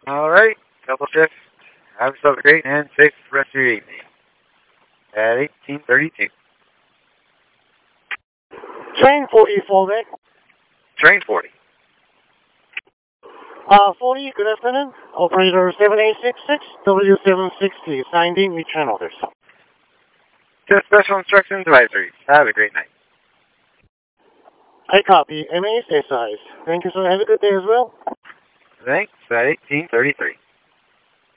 All right, couple shifts. Have yourself a great and safe rest of your evening. At 1832. Train 40, fallback. Train 40. 40, good afternoon. Operator 7866, W760, signed in, return orders. Just special instructions advisories. Have a great night. I copy. MA stay size. Thank you, sir. Have a good day as well. Thanks. At 1833.